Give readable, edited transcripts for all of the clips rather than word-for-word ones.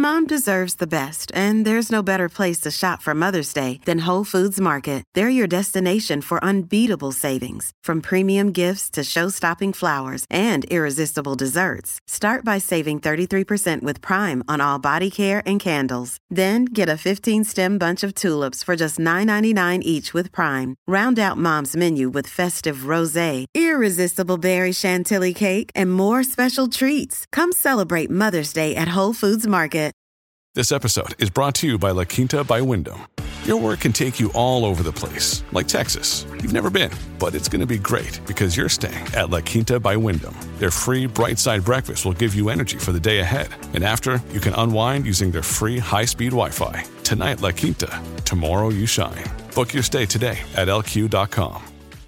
Mom deserves the best, and there's no better place to shop for Mother's Day than Whole Foods Market. They're your destination for unbeatable savings, from premium gifts to show-stopping flowers and irresistible desserts. Start by saving 33% with Prime on all body care and candles. Then get a 15-stem bunch of tulips for just $9.99 each with Prime. Round out Mom's menu with festive rosé, irresistible berry chantilly cake, and more special treats. Come celebrate Mother's Day at Whole Foods Market. This episode is brought to you by La Quinta by Wyndham. Your work can take you all over the place, like Texas. You've never been, but it's going to be great because you're staying at La Quinta by Wyndham. Their free Bright Side breakfast will give you energy for the day ahead. And after, you can unwind using their free high-speed Wi-Fi. Tonight, La Quinta. Tomorrow, you shine. Book your stay today at LQ.com.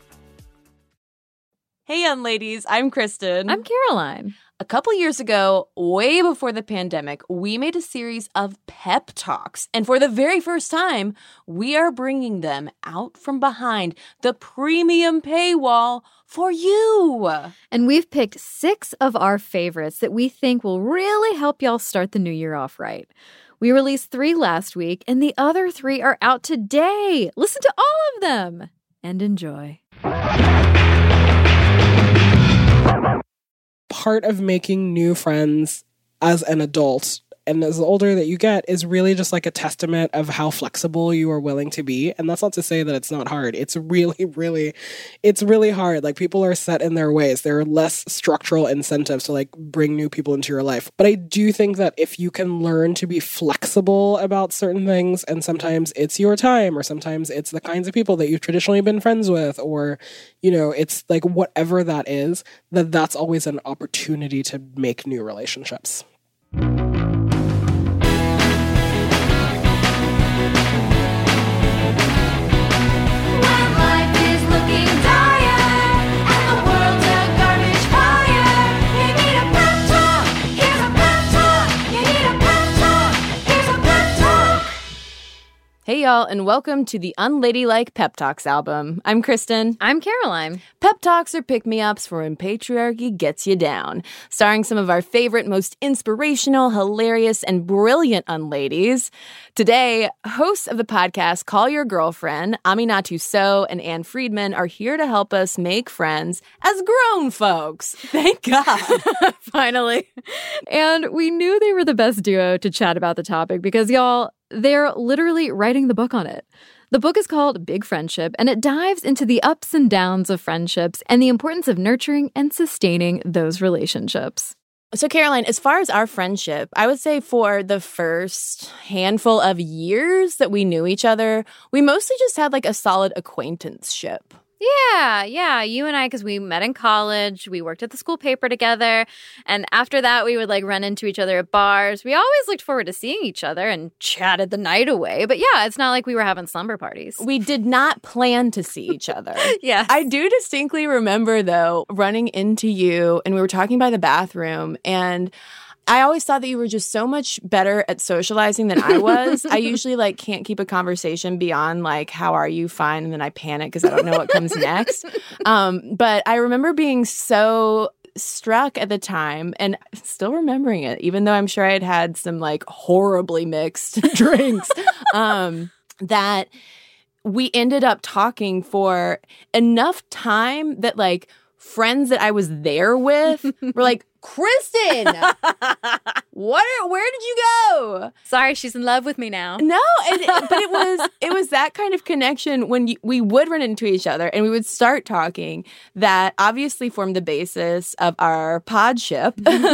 Hey, young ladies. I'm Kristen. I'm Caroline. A couple years ago, way before the pandemic, we made a series of pep talks. And for the very first time, we are bringing them out from behind the premium paywall for you. And we've picked 6 of our favorites that we think will really help y'all start the new year off right. We released 3 last week, and the other 3 are out today. Listen to all of them and enjoy. Part of making new friends as an adult and as older that you get is really just like a testament of how flexible you are willing to be. And that's not to say that it's not hard. It's really hard. Like, people are set in their ways. There are less structural incentives to like bring new people into your life. But I do think that if you can learn to be flexible about certain things, and sometimes it's your time, or sometimes it's the kinds of people that you've traditionally been friends with, or, you know, it's like whatever that is, that's always an opportunity to make new relationships. Hey, y'all, and welcome to the Unladylike Pep Talks album. I'm Kristen. I'm Caroline. Pep Talks are pick-me-ups for when patriarchy gets you down, starring some of our favorite, most inspirational, hilarious, and brilliant unladies. Today, hosts of the podcast Call Your Girlfriend, Aminatou Sow and Ann Friedman, are here to help us make friends as grown folks. Thank God. Finally. And we knew they were the best duo to chat about the topic because, y'all, they're literally writing the book on it. The book is called Big Friendship, and it dives into the ups and downs of friendships and the importance of nurturing and sustaining those relationships. So, Caroline, as far as our friendship, I would say for the first handful of years that we knew each other, we mostly just had like a solid acquaintanceship. Yeah. You and I, because we met in college, we worked at the school paper together, and after that, we would like run into each other at bars. We always looked forward to seeing each other and chatted the night away. But yeah, it's not like we were having slumber parties. We did not plan to see each other. Yes. I do distinctly remember, though, running into you, and we were talking by the bathroom, and I always thought that you were just so much better at socializing than I was. I usually like can't keep a conversation beyond like, how are you? Fine. And then I panic because I don't know what comes next. But I remember being so struck at the time and still remembering it, even though I'm sure I had had some like horribly mixed drinks, that we ended up talking for enough time that like friends that I was there with were like, Kristen, where did you go? Sorry, she's in love with me now. No, but it was that kind of connection when we would run into each other and we would start talking that obviously formed the basis of our podship.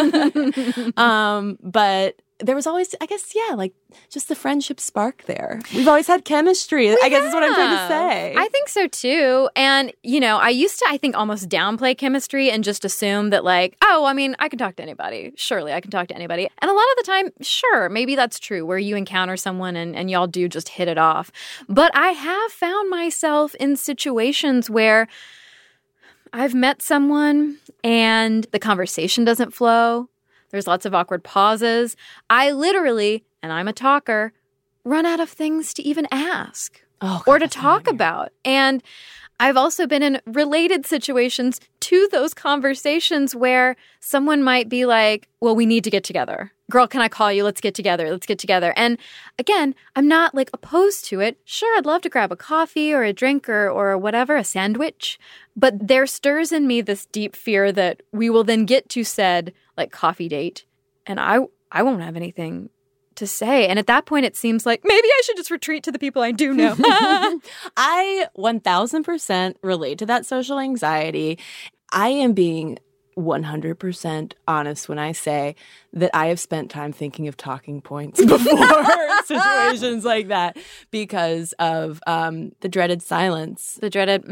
But there was always, I guess, like just the friendship spark there. We've always had chemistry. I guess is what I'm trying to say. I think so too. And, you know, I used to, I think, almost downplay chemistry and just assume that like, oh, I mean, I can talk to anybody. Surely I can talk to anybody. And a lot of the time, sure, maybe that's true where you encounter someone and y'all do just hit it off. But I have found myself in situations where I've met someone and the conversation doesn't flow. There's lots of awkward pauses. I literally, and I'm a talker, run out of things to even ask. or to talk about. And I've also been in related situations to those conversations where someone might be like, well, we need to get together. Girl, can I call you? Let's get together. Let's get together. And again, I'm not like opposed to it. Sure, I'd love to grab a coffee or a drink or whatever, a sandwich. But there stirs in me this deep fear that we will then get to said like coffee date and I won't have anything to say. And at that point, it seems like maybe I should just retreat to the people I do know. I 1000% relate to that social anxiety. I am being 100% honest when I say that I have spent time thinking of talking points before situations like that because of the dreaded silence. The dreaded,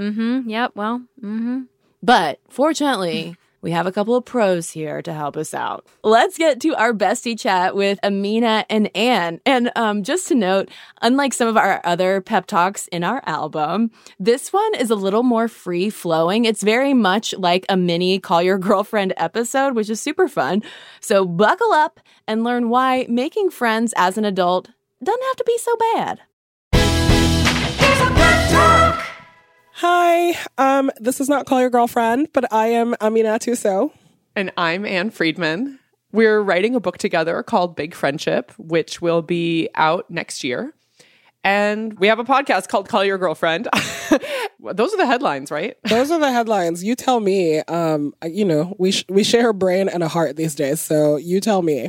But fortunately, we have a couple of pros here to help us out. Let's get to our bestie chat with Amina and Anne. And just to note, unlike some of our other pep talks in our album, this one is a little more free-flowing. It's very much like a mini Call Your Girlfriend episode, which is super fun. So buckle up and learn why making friends as an adult doesn't have to be so bad. Here's a pep talk. Hi, this is not Call Your Girlfriend, but I am Amina Tuso. And I'm Anne Friedman. We're writing a book together called Big Friendship, which will be out next year. And we have a podcast called Call Your Girlfriend. Those are the headlines, right? Those are the headlines. You tell me. We share a brain and a heart these days, so you tell me.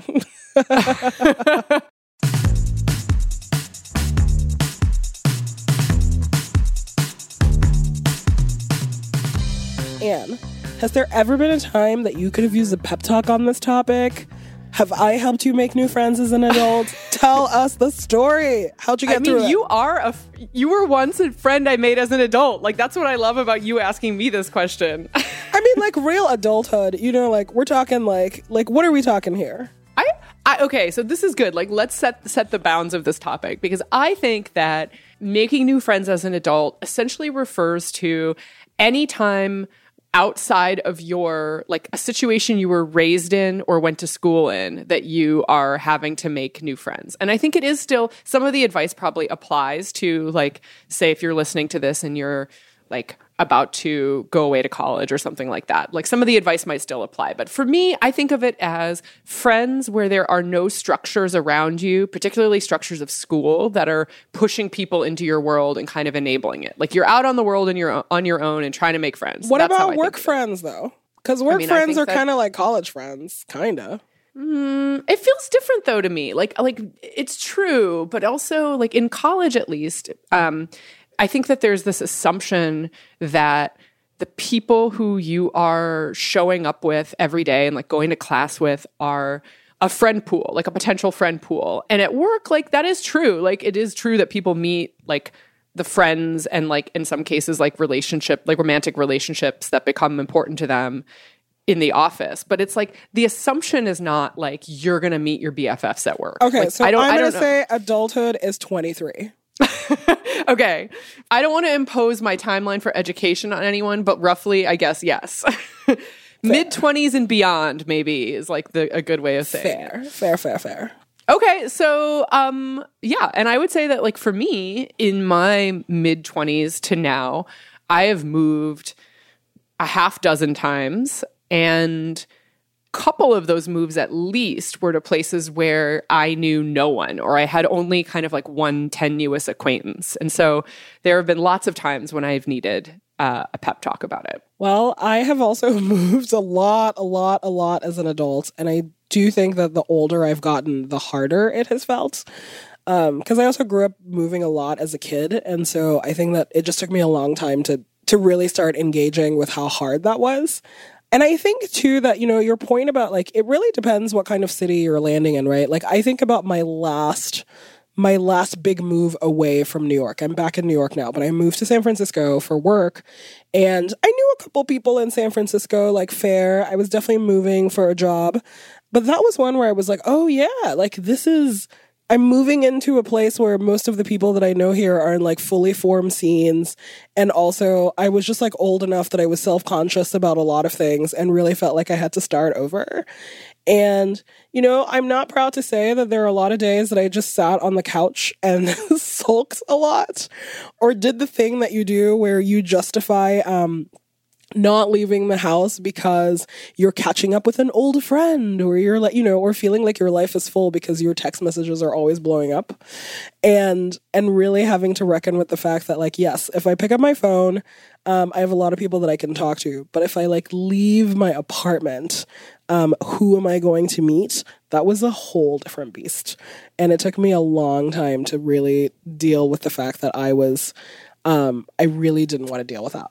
Anne, has there ever been a time that you could have used a pep talk on this topic? Have I helped you make new friends as an adult? Tell us the story. How'd you get through it? You were once a friend I made as an adult. Like, that's what I love about you asking me this question. I mean, like, real adulthood. You know, like, we're talking, like, what are we talking here? Okay, so this is good. Like, let's set the bounds of this topic, because I think that making new friends as an adult essentially refers to any time outside of your, like, a situation you were raised in or went to school in that you are having to make new friends. And I think it is still, some of the advice probably applies to, like, say if you're listening to this and you're, like, about to go away to college or something like that. Like, some of the advice might still apply. But for me, I think of it as friends where there are no structures around you, particularly structures of school, that are pushing people into your world and kind of enabling it. Like, you're out on the world and you're on your own and trying to make friends. What about work friends, though? Because work friends are kind of like college friends, kind of. It feels different, though, to me. Like it's true, but also, like, in college at least, I think that there's this assumption that the people who you are showing up with every day and, like, going to class with are a friend pool, like a potential friend pool. And at work, like, that is true. Like, it is true that people meet, like, the friends and, like, in some cases, like, romantic relationships that become important to them in the office. But it's like, the assumption is not like you're going to meet your BFFs at work. Okay, like, so I'm going to say adulthood is 23. Okay. I don't want to impose my timeline for education on anyone, but roughly, I guess, yes. Mid-20s and beyond, maybe, is, like, a good way of saying it. Fair. Okay, so, yeah, and I would say that, like, for me, in my mid-20s to now, I have moved a half dozen times, and couple of those moves at least were to places where I knew no one, or I had only kind of, like, one tenuous acquaintance. And so there have been lots of times when I've needed a pep talk about it. Well, I have also moved a lot as an adult. And I do think that the older I've gotten, the harder it has felt. Because I also grew up moving a lot as a kid. And so I think that it just took me a long time to really start engaging with how hard that was. And I think, too, that, you know, your point about, like, it really depends what kind of city you're landing in, right? Like, I think about my last big move away from New York. I'm back in New York now, but I moved to San Francisco for work. And I knew a couple people in San Francisco, like, fair. I was definitely moving for a job. But that was one where I was like, oh, yeah, like, I'm moving into a place where most of the people that I know here are in, like, fully formed scenes. And also, I was just, like, old enough that I was self-conscious about a lot of things and really felt like I had to start over. And, you know, I'm not proud to say that there are a lot of days that I just sat on the couch and sulked a lot, or did the thing that you do where you justify not leaving the house because you're catching up with an old friend, or you're like, you know, or feeling like your life is full because your text messages are always blowing up, and really having to reckon with the fact that, like, yes, if I pick up my phone, I have a lot of people that I can talk to, but if I like leave my apartment, who am I going to meet? That was a whole different beast. And it took me a long time to really deal with the fact that I really didn't want to deal with that.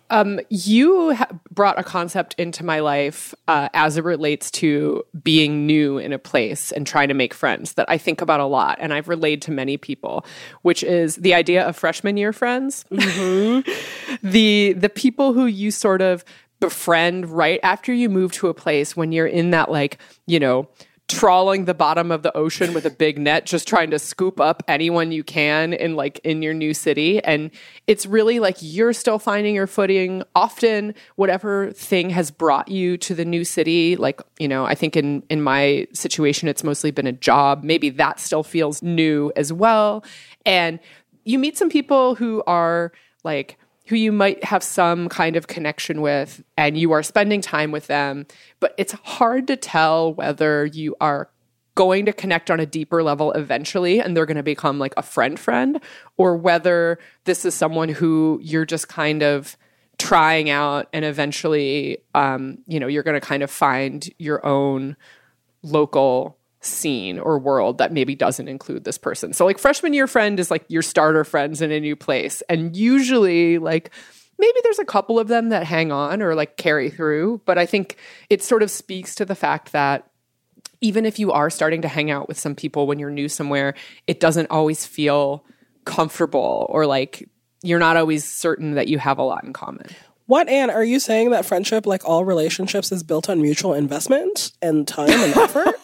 You brought a concept into my life as it relates to being new in a place and trying to make friends that I think about a lot, and I've relayed to many people, which is the idea of freshman year friends. Mm-hmm. The people who you sort of befriend right after you move to a place, when you're in that, like, you know, trawling the bottom of the ocean with a big net, just trying to scoop up anyone you can in your new city. And it's really like you're still finding your footing. Often whatever thing has brought you to the new city, like, you know, I think in my situation, it's mostly been a job. Maybe that still feels new as well. And you meet some people who are like, who you might have some kind of connection with, and you are spending time with them, but it's hard to tell whether you are going to connect on a deeper level eventually and they're going to become like a friend, or whether this is someone who you're just kind of trying out and eventually, you know, you're going to kind of find your own local scene or world that maybe doesn't include this person. So like freshman year friend is like your starter friends in a new place. And usually like maybe there's a couple of them that hang on or like carry through. But I think it sort of speaks to the fact that even if you are starting to hang out with some people when you're new somewhere, it doesn't always feel comfortable, or like you're not always certain that you have a lot in common. What, Anne, are you saying that friendship, like all relationships, is built on mutual investment and time and effort?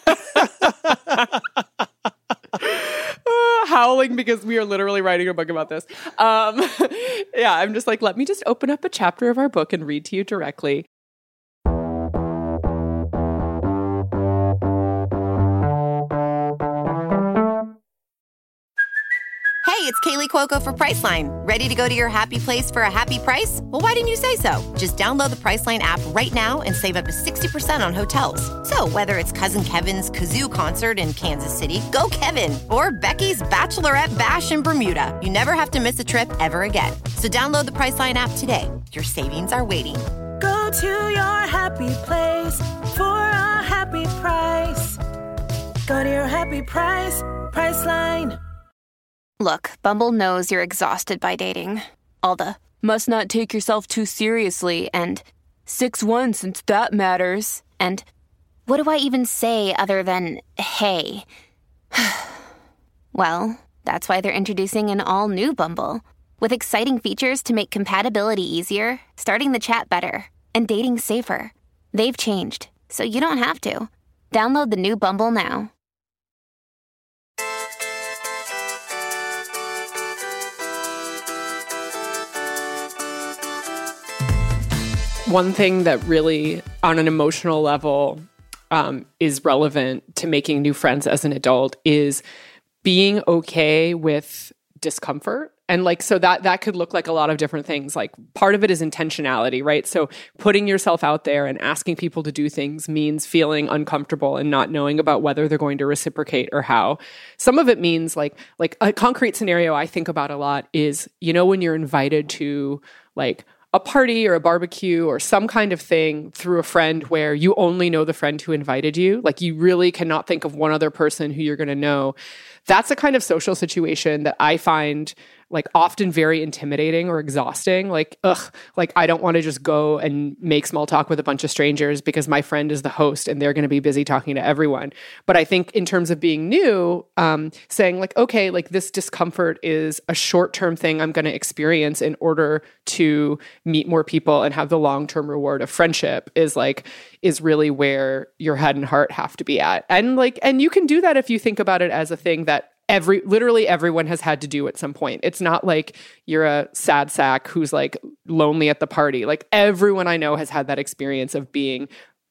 Howling because we are literally writing a book about this. Yeah, I'm just like, let me just open up a chapter of our book and read to you directly. Hey, it's Kaylee Cuoco for Priceline. Ready to go to your happy place for a happy price? Well, why didn't you say so? Just download the Priceline app right now and save up to 60% on hotels. So whether it's Cousin Kevin's Kazoo Concert in Kansas City, go Kevin, or Becky's Bachelorette Bash in Bermuda, you never have to miss a trip ever again. So download the Priceline app today. Your savings are waiting. Go to your happy place for a happy price. Go to your happy price, Priceline. Look, Bumble knows you're exhausted by dating. All the, must not take yourself too seriously, and 6'1" since that matters, and what do I even say other than, hey? Well, that's why they're introducing an all-new Bumble, with exciting features to make compatibility easier, starting the chat better, and dating safer. They've changed, so you don't have to. Download the new Bumble now. One thing that really, on an emotional level, is relevant to making new friends as an adult is being okay with discomfort. And like, so that could look like a lot of different things. Like part of it is intentionality, right? So putting yourself out there and asking people to do things means feeling uncomfortable and not knowing about whether they're going to reciprocate or how. Some of it means like a concrete scenario I think about a lot is, you know, when you're invited to like a party or a barbecue or some kind of thing through a friend where you only know the friend who invited you, like you really cannot think of one other person who you're going to know. That's a kind of social situation that I find like often very intimidating or exhausting. Like, like I don't want to just go and make small talk with a bunch of strangers because my friend is the host and they're going to be busy talking to everyone. But I think in terms of being new, saying like, okay, like this discomfort is a short-term thing I'm going to experience in order to meet more people and have the long-term reward of friendship is really where your head and heart have to be at. And you can do that if you think about it as a thing that literally everyone has had to do at some point. It's not like you're a sad sack who's like lonely at the party. Like everyone I know has had that experience of being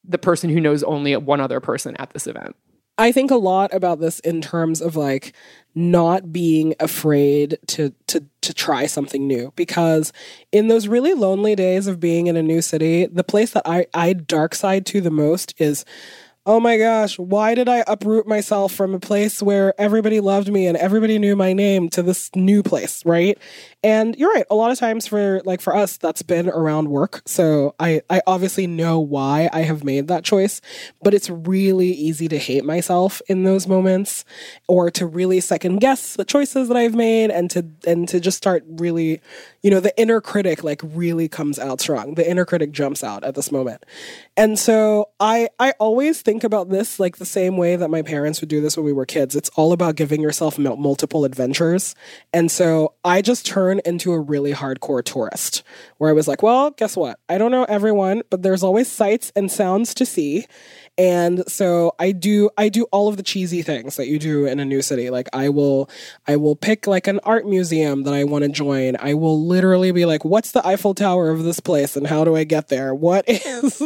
the person who knows only one other person at this event. I think a lot about this in terms of like not being afraid to try something new, because in those really lonely days of being in a new city, the place that I dark side to the most is, oh my gosh, why did I uproot myself from a place where everybody loved me and everybody knew my name to this new place, right? And you're right, a lot of times for us, that's been around work. So I obviously know why I have made that choice, but it's really easy to hate myself in those moments, or to really second guess the choices that I've made, and to just start really, the inner critic like really comes out strong. The inner critic jumps out at this moment. And so I always think about this like the same way that my parents would do this when we were kids. It's all about giving yourself multiple adventures. And so I just turned into a really hardcore tourist, where I was like, well, guess what? I don't know everyone, but there's always sights and sounds to see. And so I do all of the cheesy things that you do in a new city. Like I will pick like an art museum that I want to join. I will literally be like, what's the Eiffel Tower of this place and how do I get there? What is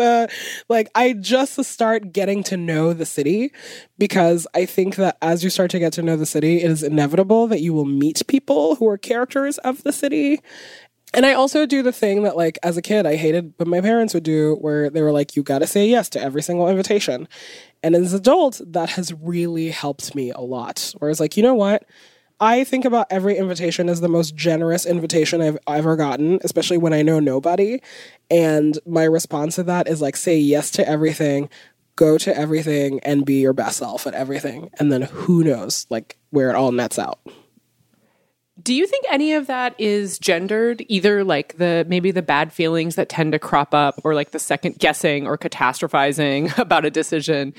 I just start getting to know the city, because I think that as you start to get to know the city, it is inevitable that you will meet people who are characters of the city. And I also do the thing that, like, as a kid, I hated, but my parents would do, where they were like, you got to say yes to every single invitation. And as an adult, that has really helped me a lot. Whereas, like, you know what? I think about every invitation as the most generous invitation I've ever gotten, especially when I know nobody. And my response to that is, like, say yes to everything, go to everything, and be your best self at everything. And then who knows, like, where it all nets out. Do you think any of that is gendered, either like maybe the bad feelings that tend to crop up, or like the second guessing or catastrophizing about a decision,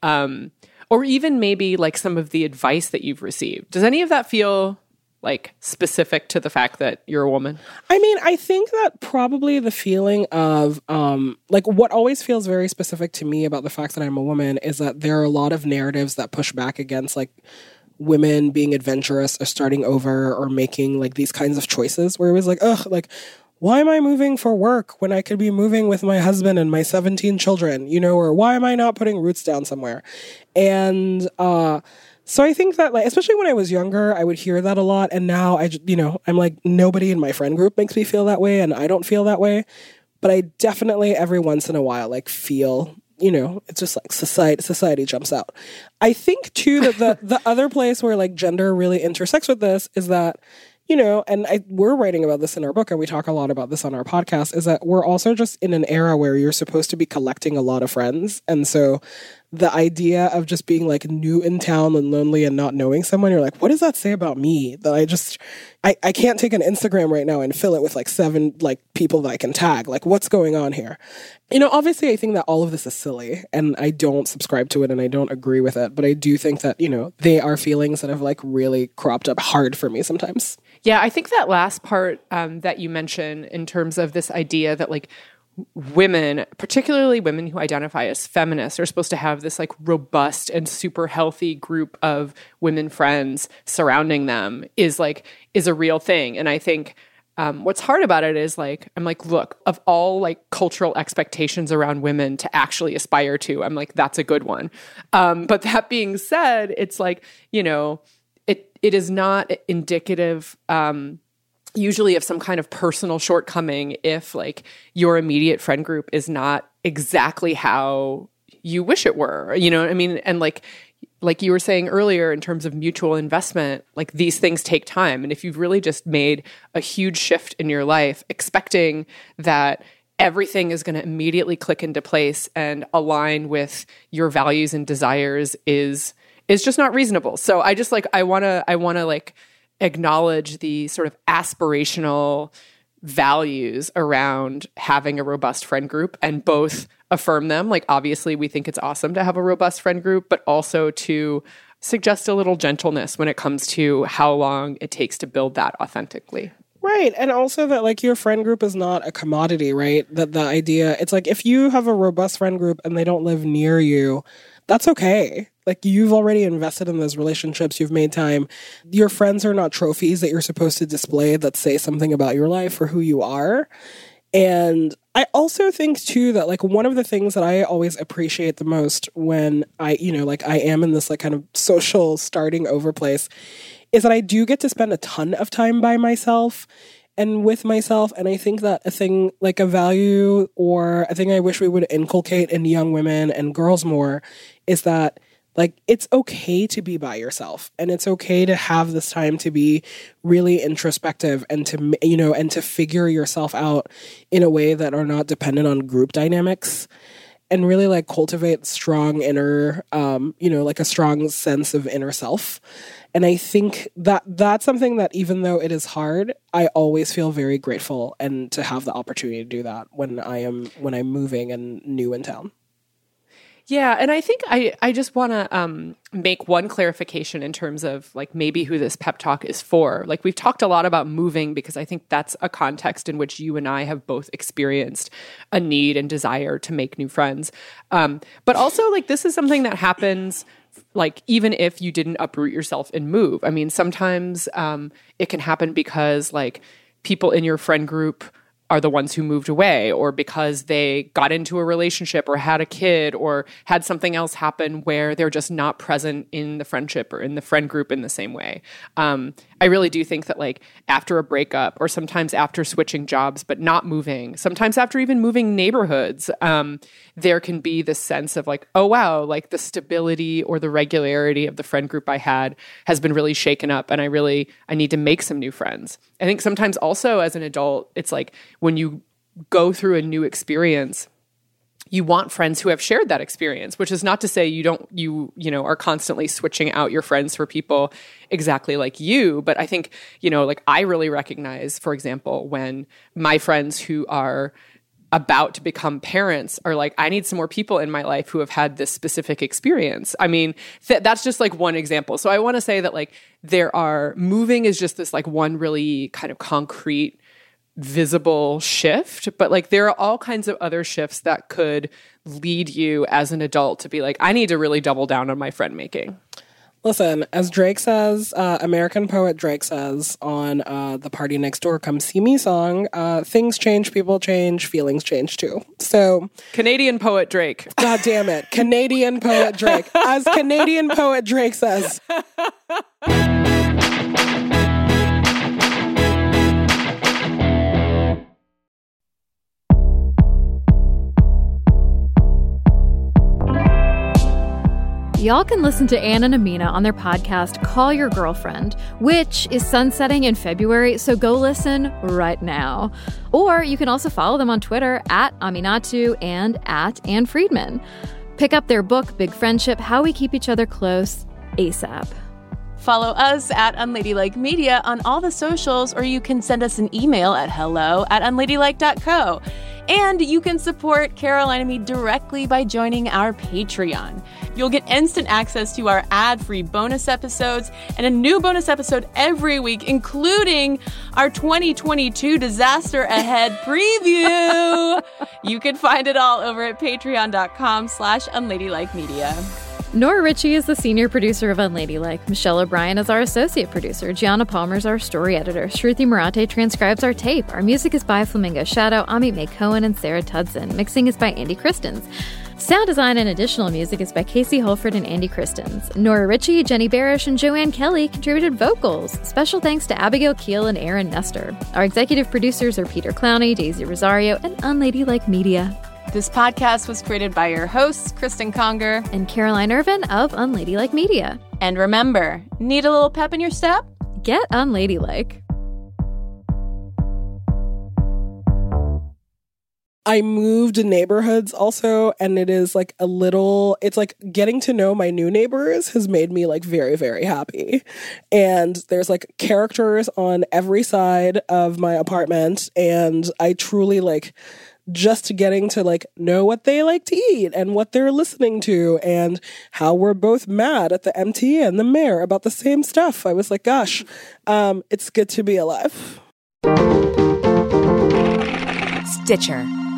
or even maybe like some of the advice that you've received? Does any of that feel like specific to the fact that you're a woman? I mean, I think that probably the feeling of like what always feels very specific to me about the fact that I'm a woman is that there are a lot of narratives that push back against like women being adventurous or starting over or making like these kinds of choices, where it was like, ugh, like, why am I moving for work when I could be moving with my husband and my 17 children, or why am I not putting roots down somewhere? And so I think that, like, especially when I was younger, I would hear that a lot. And now I'm like, nobody in my friend group makes me feel that way, and I don't feel that way. But I definitely every once in a while like feel, it's just like society jumps out. I think too that the other place where like gender really intersects with this is that, and we're writing about this in our book, and we talk a lot about this on our podcast, is that we're also just in an era where you're supposed to be collecting a lot of friends. And so the idea of just being like new in town and lonely and not knowing someone, you're like, what does that say about me? That I can't take an Instagram right now and fill it with like 7 like people that I can tag. Like, what's going on here? Obviously I think that all of this is silly, and I don't subscribe to it and I don't agree with it. But I do think that, they are feelings that have like really cropped up hard for me sometimes. Yeah, I think that last part that you mentioned in terms of this idea that like women, particularly women who identify as feminists, are supposed to have this like robust and super healthy group of women friends surrounding them is a real thing. And I think what's hard about it is like, I'm like, look, of all like cultural expectations around women to actually aspire to, I'm like, that's a good one. But that being said, it's like, it is not indicative usually of some kind of personal shortcoming if like your immediate friend group is not exactly how you wish it were, you know what I mean? And like you were saying earlier, in terms of mutual investment, like these things take time. And if you've really just made a huge shift in your life, expecting that everything is going to immediately click into place and align with your values and desires is just not reasonable. So I just like, I want to like acknowledge the sort of aspirational values around having a robust friend group, and both affirm them. Like, obviously we think it's awesome to have a robust friend group, but also to suggest a little gentleness when it comes to how long it takes to build that authentically. Right. And also that like your friend group is not a commodity, right? That the idea, it's like if you have a robust friend group and they don't live near you, that's okay. Like, you've already invested in those relationships. You've made time. Your friends are not trophies that you're supposed to display that say something about your life or who you are. And I also think too that like one of the things that I always appreciate the most when I am in this like kind of social starting over place is that I do get to spend a ton of time by myself and with myself. And I think that a thing like a value or a thing I wish we would inculcate in young women and girls more is that like, it's okay to be by yourself and it's okay to have this time to be really introspective and to, and to figure yourself out in a way that are not dependent on group dynamics and really like cultivate strong inner, like a strong sense of inner self. And I think that that's something that even though it is hard, I always feel very grateful and to have the opportunity to do that when I'm moving and new in town. Yeah, and I think I just want to make one clarification in terms of like maybe who this pep talk is for. Like we've talked a lot about moving because I think that's a context in which you and I have both experienced a need and desire to make new friends. But also like this is something that happens like even if you didn't uproot yourself and move. I mean, sometimes it can happen because like people in your friend group are the ones who moved away or because they got into a relationship or had a kid or had something else happen where they're just not present in the friendship or in the friend group in the same way. I really do think that like after a breakup or sometimes after switching jobs but not moving, sometimes after even moving neighborhoods, there can be this sense of like, oh wow, like the stability or the regularity of the friend group I had has been really shaken up and I need to make some new friends. I think sometimes also as an adult, it's like when you go through a new experience, you want friends who have shared that experience, which is not to say you are constantly switching out your friends for people exactly like you. But I think, like I really recognize, for example, when my friends who are about to become parents are like, I need some more people in my life who have had this specific experience. I mean, that's just like one example. So I want to say that like moving is just this like one really kind of concrete visible shift, but like there are all kinds of other shifts that could lead you as an adult to be like, I need to really double down on my friend making. Listen, as Drake says, American poet Drake says on the Party Next Door Come See Me song, things change, people change, feelings change too. So Canadian poet Drake. God damn it. Canadian poet Drake. As Canadian poet Drake says. Y'all can listen to Ann and Amina on their podcast, Call Your Girlfriend, which is sunsetting in February, so go listen right now. Or you can also follow them on Twitter at Aminatu and at Ann Friedman. Pick up their book, Big Friendship, How We Keep Each Other Close, ASAP. Follow us at Unladylike Media on all the socials, or you can send us an email at hello@unladylike.co. And you can support Caroline and me directly by joining our Patreon. You'll get instant access to our ad-free bonus episodes and a new bonus episode every week, including our 2022 Disaster Ahead preview. You can find it all over at patreon.com/unladylikemedia. Nora Ritchie is the senior producer of Unladylike. Michelle O'Brien is our associate producer. Gianna Palmer is our story editor. Shruti Marate transcribes our tape. Our music is by Flamingo Shadow, Amit May Cohen, and Sarah Tudson. Mixing is by Andy Christens. Sound design and additional music is by Casey Holford and Andy Christens. Nora Ritchie, Jenny Barish, and Joanne Kelly contributed vocals. Special thanks to Abigail Keel and Aaron Nestor. Our executive producers are Peter Clowney, Daisy Rosario, and Unladylike Media. This podcast was created by your hosts, Kristen Conger and Caroline Irvin of Unladylike Media. And remember, need a little pep in your step? Get unladylike. I moved neighborhoods also, and it is like it's like getting to know my new neighbors has made me like very, very happy. And there's like characters on every side of my apartment, and I truly like just getting to like know what they like to eat and what they're listening to and how we're both mad at the MTA and the mayor about the same stuff. I was like, gosh, it's good to be alive. Stitcher.